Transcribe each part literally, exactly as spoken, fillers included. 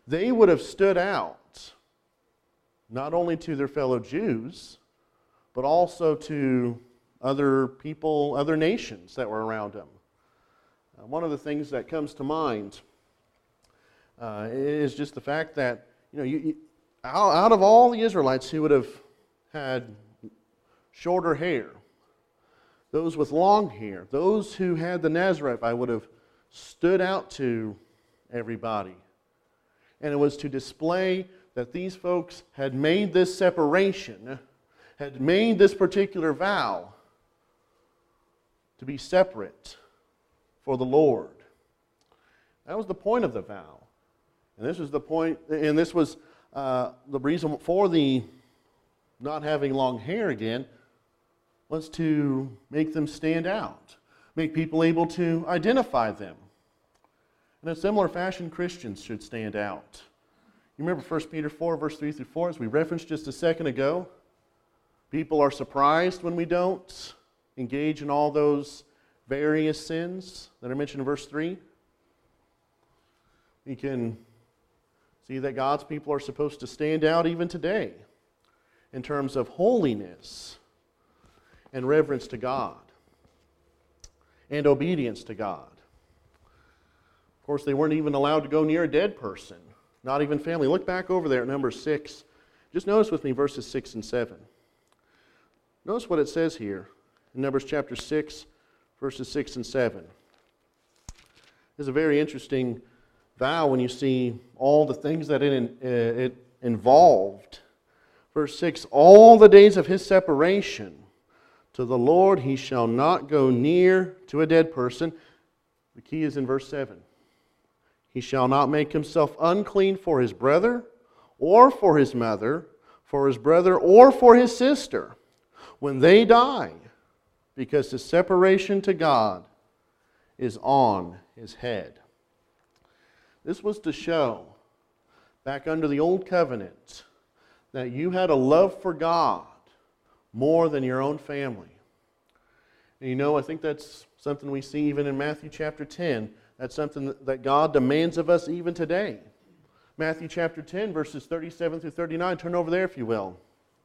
they would have stood out not only to their fellow Jews, but also to other people, other nations that were around them. Uh, one of the things that comes to mind uh, is just the fact that, you know, you, you, out, out of all the Israelites who would have had shorter hair, those with long hair, those who had the Nazarite vow would have stood out to everybody. And it was to display that these folks had made this separation, had made this particular vow to be separate for the Lord. That was the point of the vow. And this was the point, and this was uh, the reason for the not having long hair again, was to make them stand out, make people able to identify them. In a similar fashion, Christians should stand out. You remember First Peter four, verse three through four, as we referenced just a second ago? People are surprised when we don't engage in all those various sins that are mentioned in verse three. We can see that God's people are supposed to stand out even today in terms of holiness and reverence to God and obedience to God. Of course, they weren't even allowed to go near a dead person, not even family. Look back over there at number six. Just notice with me verses six and seven. Notice what it says here in Numbers chapter six, verses six and seven. It's a very interesting vow when you see all the things that it, uh, it involved. Verse six, all the days of his separation to the Lord he shall not go near to a dead person. The key is in verse seven. He shall not make himself unclean for his brother, or for his mother, for his brother, or for his sister, when they die, because his separation to God is on his head. This was to show, back under the old covenant, that you had a love for God more than your own family. And you know, I think that's something we see even in Matthew chapter ten. That's something that God demands of us even today. Matthew chapter ten, verses thirty-seven through thirty-nine. Turn over there if you will.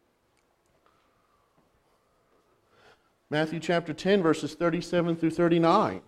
Matthew chapter ten, verses thirty-seven through thirty-nine.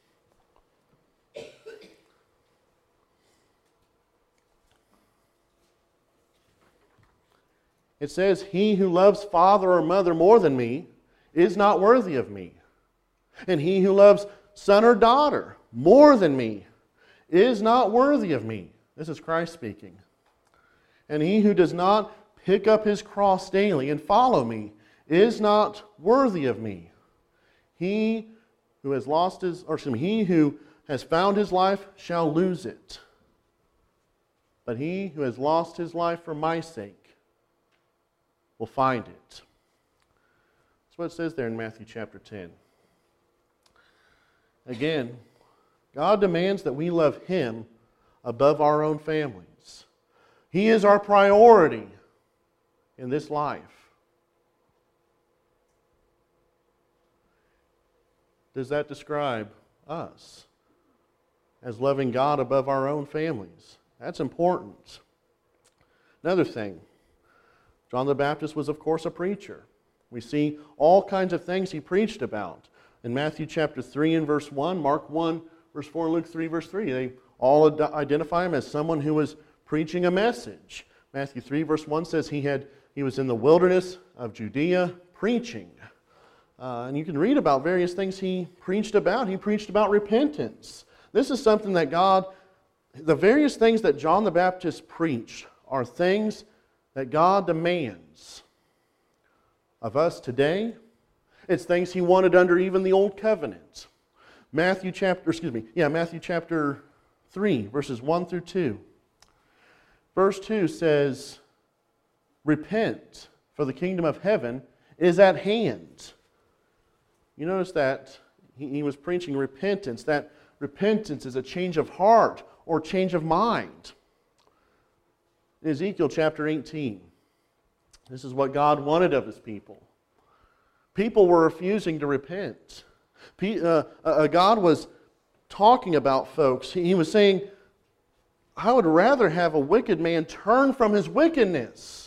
It says, he who loves father or mother more than me is not worthy of me. And he who loves son or daughter more than me is not worthy of me. This is Christ speaking. And he who does not pick up his cross daily and follow me is not worthy of me. He who has lost his, or excuse me, he who has found his life shall lose it. But he who has lost his life for my sake will find it. That's what it says there in Matthew chapter ten. Again, God demands that we love him above our own families. He is our priority in this life. Does that describe us as loving God above our own families? That's important. Another thing, John the Baptist was, of course, a preacher. We see all kinds of things he preached about. In Matthew chapter three and verse one, Mark one, verse four, Luke three, verse three, they all identify him as someone who was preaching a message. Matthew three, verse one says he had he was in the wilderness of Judea preaching. Uh, and you can read about various things he preached about. He preached about repentance. This is something that God, the various things that John the Baptist preached are things that God demands of us today. It's things he wanted under even the old covenant. Matthew chapter, excuse me, yeah, Matthew chapter three, verses one through two. Verse two says, repent, for the kingdom of heaven is at hand. You notice that he, he was preaching repentance. That repentance is a change of heart or change of mind. In Ezekiel chapter eighteen, this is what God wanted of his people. People were refusing to repent. Uh, uh, God was talking about folks. He was saying, I would rather have a wicked man turn from his wickedness.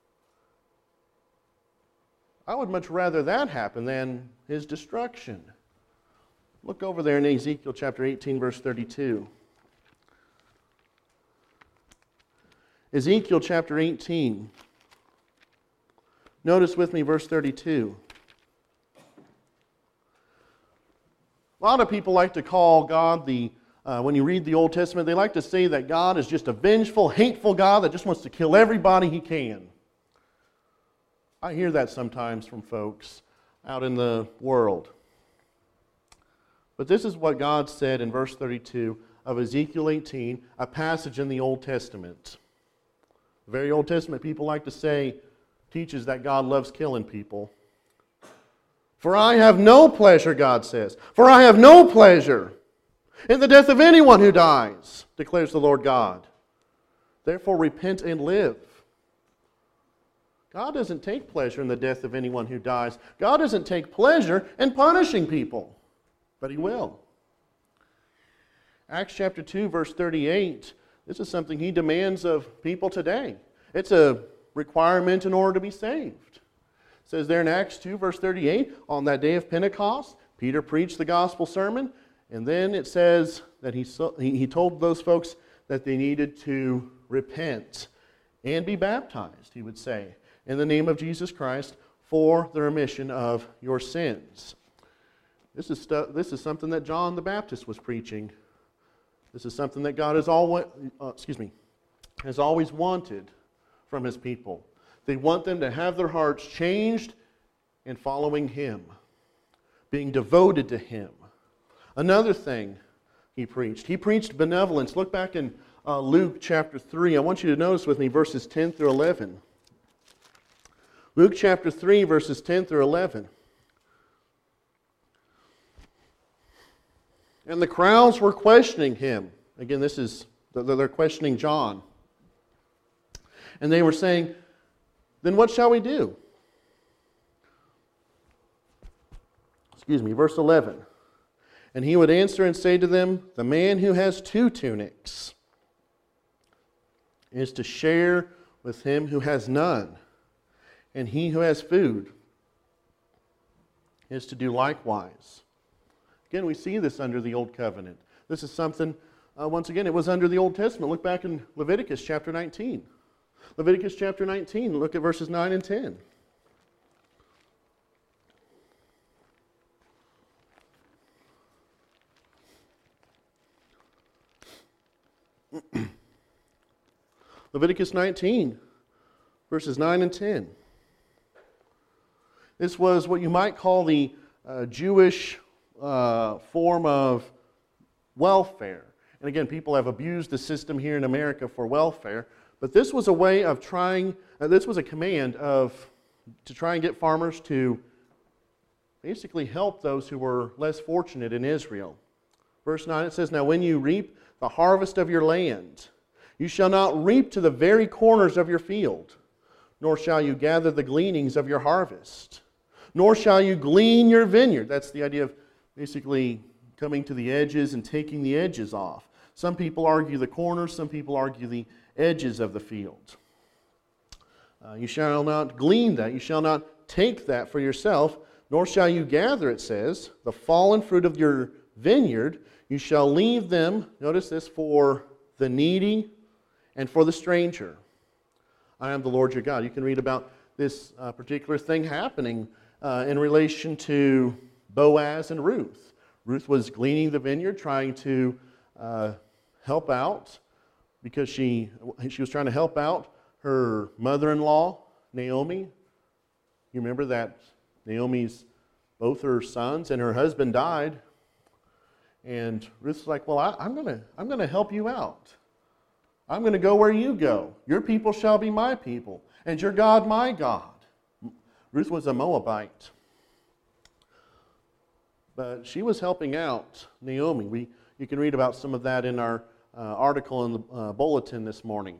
I would much rather that happen than his destruction. Look over there in Ezekiel chapter eighteen, verse thirty-two. Ezekiel chapter eighteen. Notice with me verse thirty-two. A lot of people like to call God the, uh, when you read the Old Testament, they like to say that God is just a vengeful, hateful God that just wants to kill everybody he can. I hear that sometimes from folks out in the world. But this is what God said in verse thirty-two of Ezekiel eighteen, a passage in the Old Testament. The very Old Testament people like to say, teaches that God loves killing people. For I have no pleasure, God says, for I have no pleasure in the death of anyone who dies, declares the Lord God. Therefore repent and live. God doesn't take pleasure in the death of anyone who dies. God doesn't take pleasure in punishing people, but He will. Acts chapter two, verse thirty-eight, this is something He demands of people today. It's a requirement in order to be saved. It says there in Acts two, verse thirty-eight, on that day of Pentecost, Peter preached the gospel sermon, and then it says that he, he told those folks that they needed to repent and be baptized, he would say, in the name of Jesus Christ for the remission of your sins. This is, stu- this is something that John the Baptist was preaching. This is something that God has always, uh, excuse me, has always wanted from His people. They want them to have their hearts changed in following Him, being devoted to Him. Another thing He preached, He preached benevolence. Look back in uh, Luke chapter three. I want you to notice with me verses ten through eleven. Luke chapter three, verses ten through eleven. And the crowds were questioning Him. Again, this is, they're questioning John. And they were saying, then what shall we do? Excuse me, verse eleven. And He would answer and say to them, the man who has two tunics is to share with him who has none. And he who has food is to do likewise. Again, we see this under the Old Covenant. This is something, uh, once again, it was under the Old Testament. Look back in Leviticus chapter nineteen. Leviticus chapter nineteen, look at verses nine and ten. Leviticus nineteen, verses nine and ten. This was what you might call the uh, Jewish uh, form of welfare. And again, people have abused the system here in America for welfare. But this was a way of trying, uh, this was a command of, to try and get farmers to basically help those who were less fortunate in Israel. Verse nine, it says, now when you reap the harvest of your land, you shall not reap to the very corners of your field, nor shall you gather the gleanings of your harvest, nor shall you glean your vineyard. That's the idea of basically coming to the edges and taking the edges off. Some people argue the corners, some people argue the edges of the field. Uh, you shall not glean that, you shall not take that for yourself, nor shall you gather, it says, the fallen fruit of your vineyard. You shall leave them, notice this, for the needy and for the stranger. I am the Lord your God. You can read about this uh, particular thing happening uh, in relation to Boaz and Ruth. Ruth was gleaning the vineyard, trying to uh, help out because she, she was trying to help out her mother-in-law, Naomi. You remember that Naomi's, both her sons and her husband died. And Ruth's like, well, I, I'm going to I'm going to help you out. I'm going to go where you go. Your people shall be my people, and your God my God. Ruth was a Moabite. But she was helping out Naomi. We, you can read about some of that in our uh, article in the uh, bulletin this morning.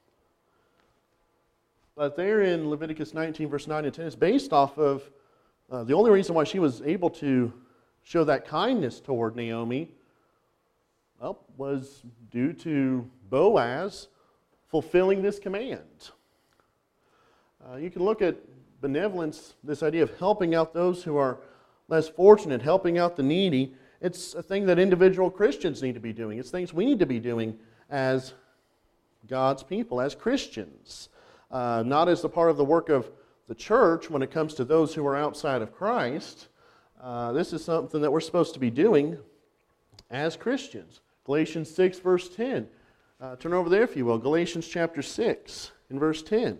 But there in Leviticus nineteen, verse nine and ten, it's based off of uh, the only reason why she was able to show that kindness toward Naomi, well, was due to Boaz fulfilling this command. Uh, you can look at benevolence, this idea of helping out those who are less fortunate, helping out the needy. It's a thing that individual Christians need to be doing. It's things we need to be doing as God's people, as Christians. Uh, not as a part of the work of the church when it comes to those who are outside of Christ. Uh, this is something that we're supposed to be doing as Christians. Galatians six, verse ten. Uh, turn over there if you will. Galatians chapter six, in verse ten.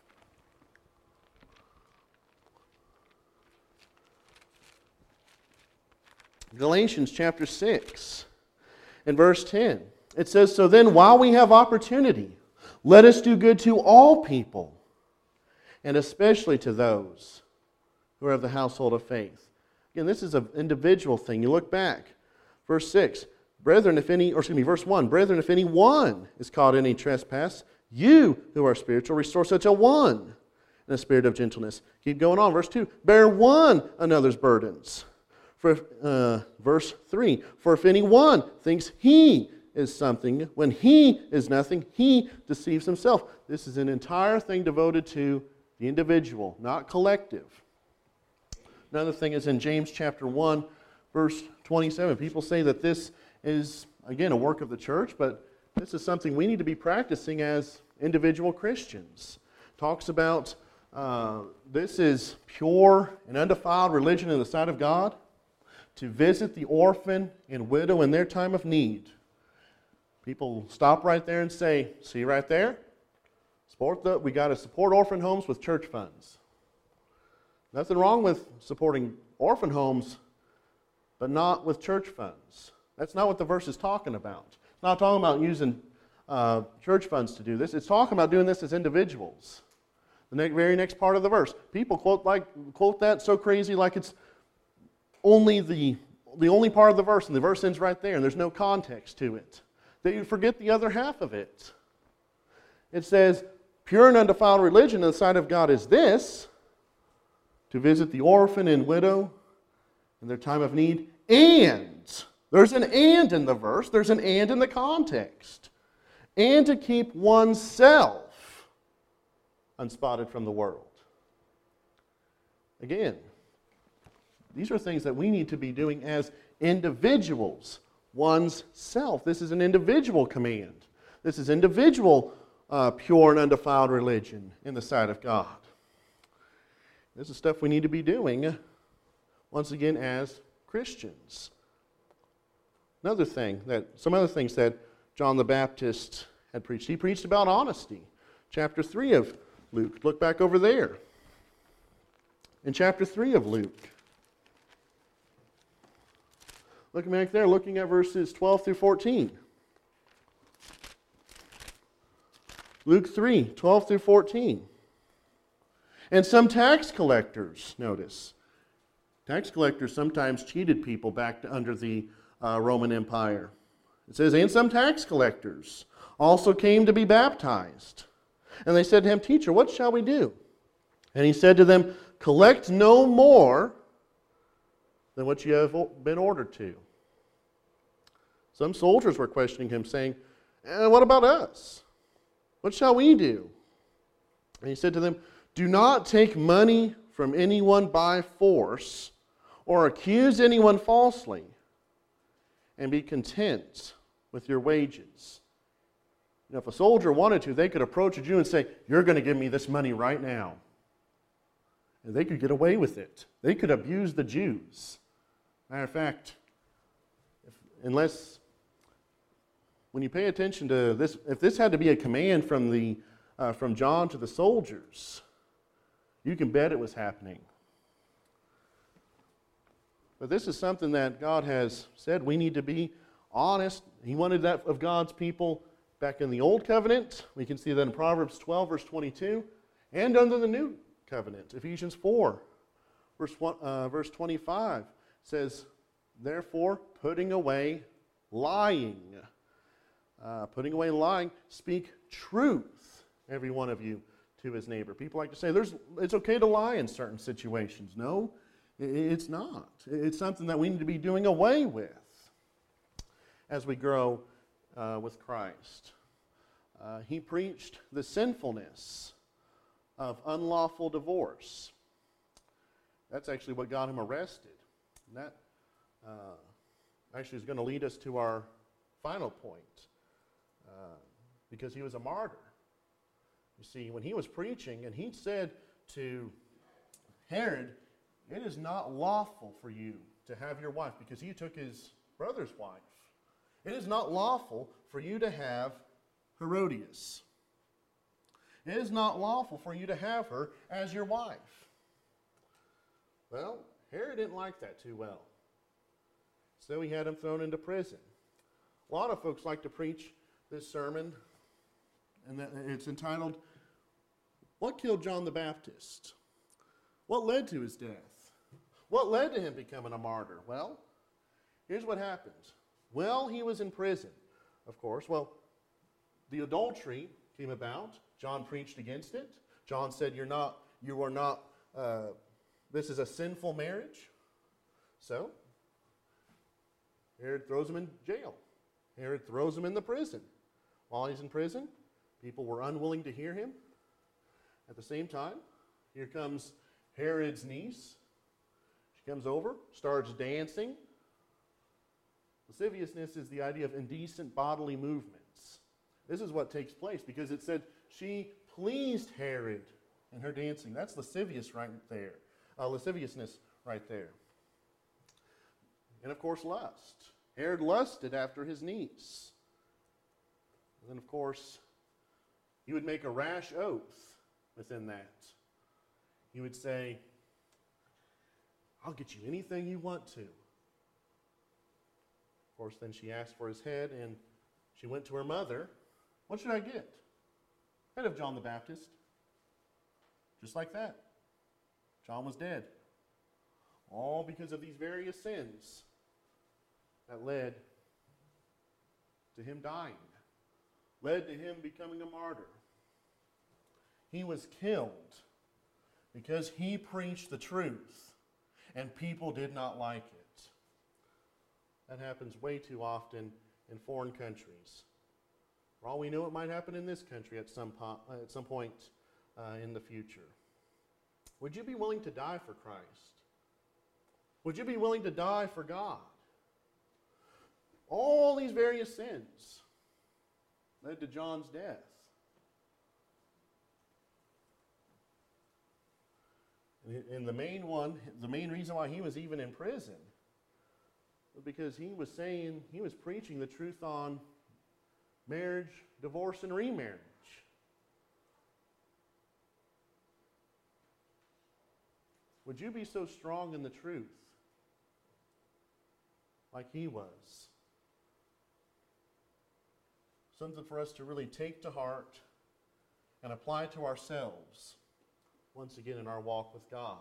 Galatians chapter six, in verse ten. It says, "So then, while we have opportunity, let us do good to all people, and especially to those who are of the household of faith." Again, this is an individual thing. You look back. Verse six, "Brethren, if any," or excuse me, verse one, "Brethren, if any one is caught in any trespass, you who are spiritual, restore such a one in a spirit of gentleness." Keep going on. Verse two, "Bear one another's burdens." For uh, verse three, "For if anyone thinks he is something, when he is nothing, he deceives himself." This is an entire thing devoted to the individual, not collective. Another thing is in James chapter one, verse twenty-seven. People say that this is, again, a work of the church, but this is something we need to be practicing as individual Christians. Talks about uh, this is pure and undefiled religion in the sight of God, to visit the orphan and widow in their time of need. People stop right there and say, "See right there? Support the, we got to support orphan homes with church funds." Nothing wrong with supporting orphan homes, but not with church funds. That's not what the verse is talking about. It's not talking about using uh, church funds to do this. It's talking about doing this as individuals. The ne- very next part of the verse. People quote like quote that so crazy like it's only the, the only part of the verse, and the verse ends right there, and there's no context to it, that you forget the other half of it. It says, "Pure and undefiled religion in the sight of God is this, to visit the orphan and widow in their time of need, and," there's an "and" in the verse, there's an "and" in the context, "and to keep oneself unspotted from the world." Again, these are things that we need to be doing as individuals, one's self. This is an individual command. This is individual uh, pure and undefiled religion in the sight of God. This is stuff we need to be doing, once again, as Christians. Another thing, that some other things that John the Baptist had preached. He preached about honesty. Chapter three of Luke. Look back over there. In chapter three of Luke. Looking back there, looking at verses twelve through fourteen. Luke three, twelve through fourteen. "And some tax collectors," notice, tax collectors sometimes cheated people back to under the uh, Roman Empire. It says, "And some tax collectors also came to be baptized. And they said to him, 'Teacher, what shall we do?' And he said to them, 'Collect no more than what you have been ordered to.' Some soldiers were questioning him, saying, eh, 'What about us? What shall we do?' And he said to them, 'Do not take money from anyone by force, or accuse anyone falsely, and be content with your wages.'" You know, if a soldier wanted to, they could approach a Jew and say, "You're going to give me this money right now." And they could get away with it. They could abuse the Jews. Matter of fact, if, unless, when you pay attention to this, if this had to be a command from, the, uh, from John to the soldiers, you can bet it was happening. But this is something that God has said we need to be honest. He wanted that of God's people back in the Old Covenant. We can see that in Proverbs twelve, verse twenty-two, and under the New Covenant. Ephesians four, verse, one, uh, verse twenty-five says, "Therefore, putting away lying." Uh, putting away lying, speak truth, every one of you, to his neighbor. People like to say, "There's, it's okay to lie in certain situations." No, it's not. It's something that we need to be doing away with as we grow uh, with Christ. Uh, he preached the sinfulness of unlawful divorce. That's actually what got him arrested. And that uh, actually is going to lead us to our final point, uh, because he was a martyr. You see, when he was preaching, and he said to Herod, "It is not lawful for you to have your wife," because he took his brother's wife. "It is not lawful for you to have Herodias. It is not lawful for you to have her as your wife." Well, Herod didn't like that too well. So he had him thrown into prison. A lot of folks like to preach this sermon, and it's entitled, "What Killed John the Baptist?" What led to his death? What led to him becoming a martyr? Well, here's what happened. Well, he was in prison, of course. Well, the adultery came about. John preached against it. John said, "You're not, you are not, uh, this is a sinful marriage." So, Herod throws him in jail. Herod throws him in the prison. While he's in prison, people were unwilling to hear him. At the same time, here comes Herod's niece. She comes over, starts dancing. Lasciviousness is the idea of indecent bodily movements. This is what takes place because it said she pleased Herod in her dancing. That's lascivious right there. Uh, lasciviousness right there. And of course, lust. Herod lusted after his niece. And then, of course, he would make a rash oath within that. He would say, "I'll get you anything you want to." Of course, then she asked for his head, and she went to her mother. "What should I get?" "Head of John the Baptist." Just like that. John was dead. All because of these various sins that led to him dying, led to him becoming a martyr. He was killed because he preached the truth, and people did not like it. That happens way too often in foreign countries. For all we know, it might happen in this country at some, po- at some point uh, in the future. Would you be willing to die for Christ? Would you be willing to die for God? All these various sins led to John's death. And the main one, the main reason why he was even in prison was because he was saying, he was preaching the truth on marriage, divorce, and remarriage. Would you be so strong in the truth like he was? Something for us to really take to heart and apply to ourselves once again in our walk with God.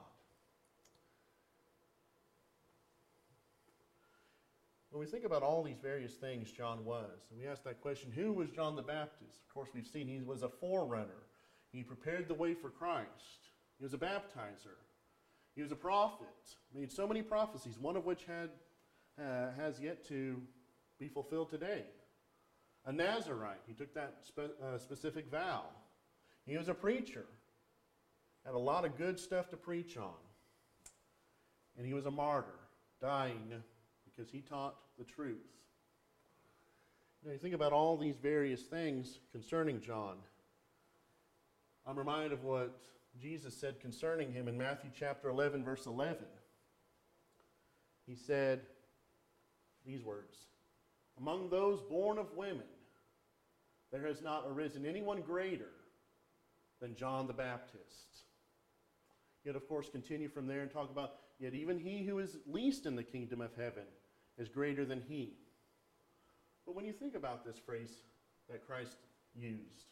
When we think about all these various things John was, and we ask that question, who was John the Baptist? Of course, we've seen he was a forerunner. He prepared the way for Christ. He was a baptizer. He was a prophet. Made so many prophecies, one of which had uh, has yet to be fulfilled today. A Nazarite. He took that spe- uh, specific vow. He was a preacher. Had a lot of good stuff to preach on. And he was a martyr, dying because he taught the truth. You know, you think about all these various things concerning John. I'm reminded of what Jesus said concerning him in Matthew chapter eleven, verse eleven. He said these words, "Among those born of women, there has not arisen anyone greater than John the Baptist." Yet, of course, continue from there and talk about, yet even he who is least in the kingdom of heaven is greater than he. But when you think about this phrase that Christ used,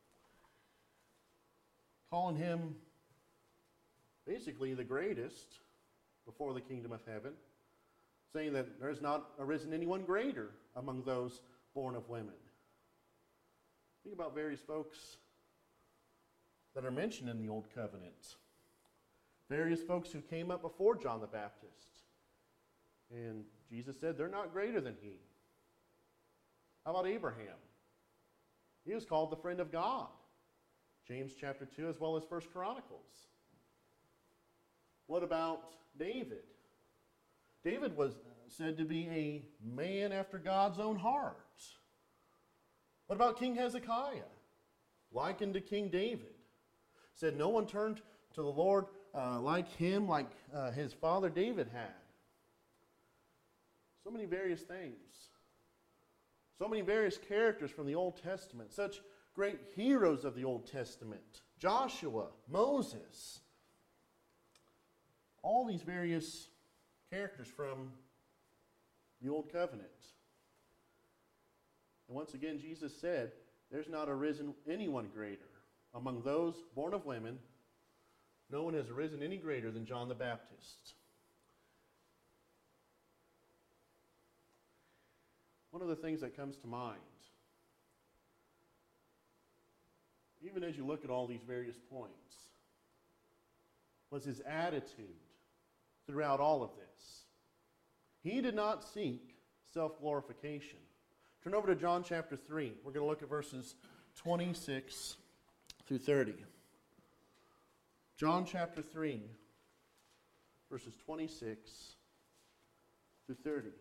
calling him basically the greatest before the kingdom of heaven, saying that there has not arisen anyone greater among those born of women. Think about various folks that are mentioned in the Old Covenant. Various folks who came up before John the Baptist. And Jesus said they're not greater than he. How about Abraham? He was called the friend of God. James chapter two as well as First Chronicles. What about David? David was said to be a man after God's own heart. What about King Hezekiah? Likened to King David. Said no one turned to the Lord uh, like him, like uh, his father David had. So many various things. So many various characters from the Old Testament. Such great heroes of the Old Testament. Joshua, Moses. All these various characters from the Old Covenant. And once again, Jesus said, there's not arisen anyone greater. Among those born of women, no one has arisen any greater than John the Baptist. One of the things that comes to mind, even as you look at all these various points, was his attitude throughout all of this. He did not seek self-glorification. Turn over to John chapter three. We're going to look at verses twenty-six through thirty. John chapter three, verses twenty-six through thirty.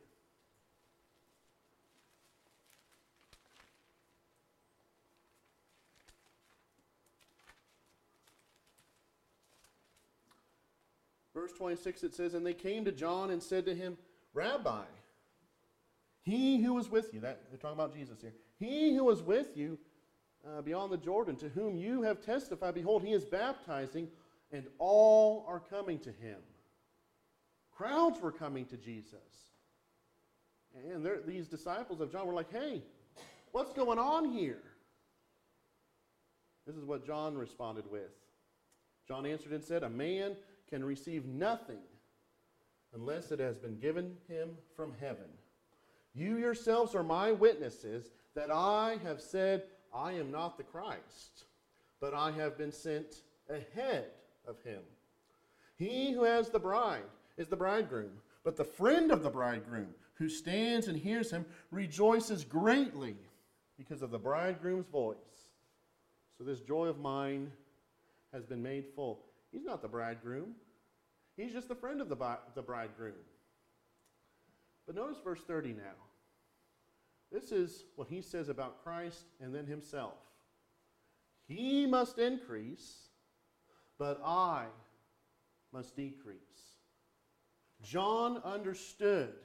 Verse twenty-six, it says, and they came to John and said to him, Rabbi, he who was with you, that, they're talking about Jesus here, he who was with you uh, beyond the Jordan, to whom you have testified, behold, he is baptizing, and all are coming to him. Crowds were coming to Jesus. And these disciples of John were like, hey, what's going on here? This is what John responded with. John answered and said, a man can receive nothing unless it has been given him from heaven. You yourselves are my witnesses that I have said, I am not the Christ, but I have been sent ahead of him. He who has the bride is the bridegroom, but the friend of the bridegroom who stands and hears him rejoices greatly because of the bridegroom's voice. So this joy of mine has been made full. He's not the bridegroom. He's just the friend of the, the bridegroom. But notice verse thirty now. This is what he says about Christ and then himself. He must increase, but I must decrease. John understood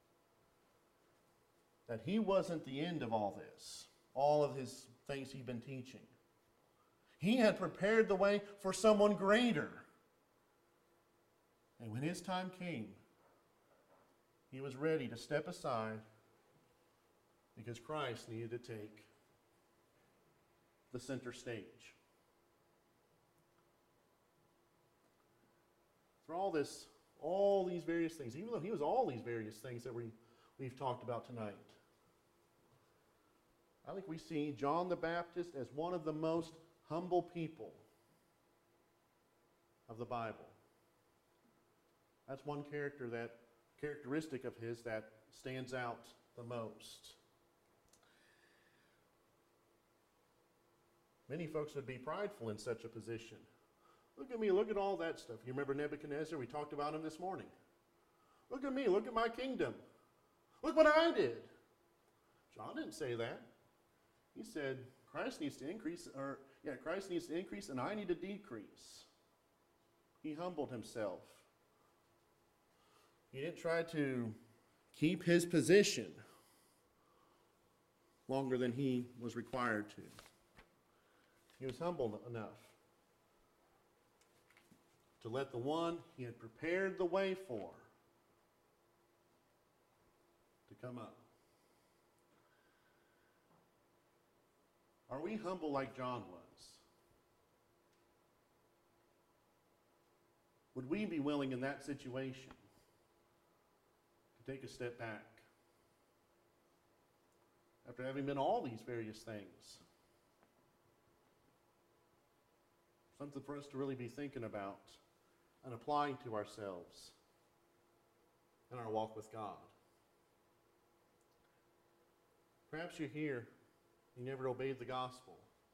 that he wasn't the end of all this, all of his things he'd been teaching. He had prepared the way for someone greater. And when his time came, he was ready to step aside because Christ needed to take the center stage. Through all this, all these various things, even though he was all these various things that we, we've talked about tonight, I think we see John the Baptist as one of the most humble people of the Bible. That's one character that, characteristic of his that stands out the most. Many folks would be prideful in such a position. Look at me, look at all that stuff. You remember Nebuchadnezzar? We talked about him this morning. Look at me, look at my kingdom. Look what I did. John didn't say that. He said, Christ needs to increase, or yeah, Christ needs to increase and I need to decrease. He humbled himself. He didn't try to keep his position longer than he was required to. He was humble enough to let the one he had prepared the way for to come up. Are we humble like John was? Would we be willing in that situation to take a step back after having been all these various things? Something for us to really be thinking about and applying to ourselves in our walk with God. Perhaps you're here You never obeyed the gospel.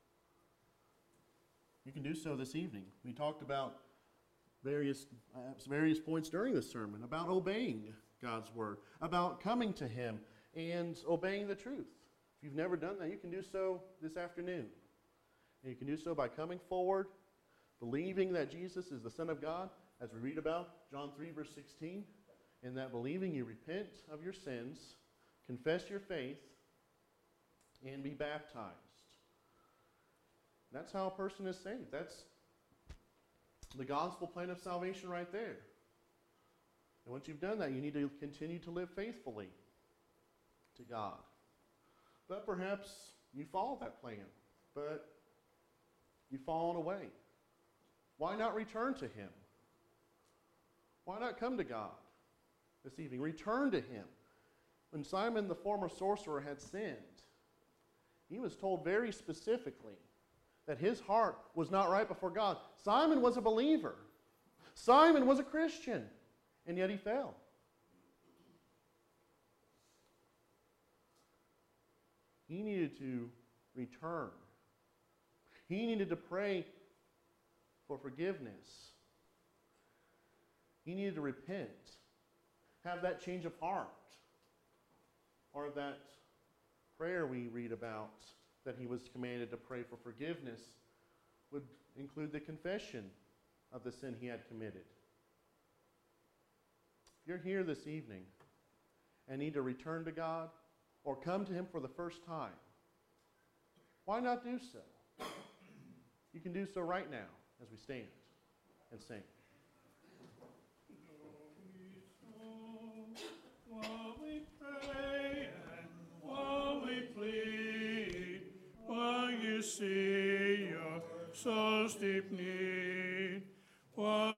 You can do so this evening. We talked about various, uh, various points during this sermon about obeying God's word, about coming to him and obeying the truth. If you've never done that, you can do so this afternoon. And you can do so by coming forward, believing that Jesus is the Son of God, as we read about John three, verse sixteen. In that believing, you repent of your sins, confess your faith, and be baptized. That's how a person is saved. That's the gospel plan of salvation right there. And once you've done that, you need to continue to live faithfully to God. But perhaps you follow that plan, but you've fallen away. Why not return to him? Why not come to God this evening? Return to him. When Simon, the former sorcerer, had sinned, he was told very specifically that his heart was not right before God. Simon was a believer. Simon was a Christian, and yet he fell. He needed to return. He needed to pray for forgiveness. He needed to repent, have that change of heart, or that prayer we read about that he was commanded to pray for forgiveness would include the confession of the sin he had committed. If you're here this evening and need to return to God or come to him for the first time, why not do so? You can do so right now as we stand and sing. While we pray and while we plead, while you see your soul's deep need, while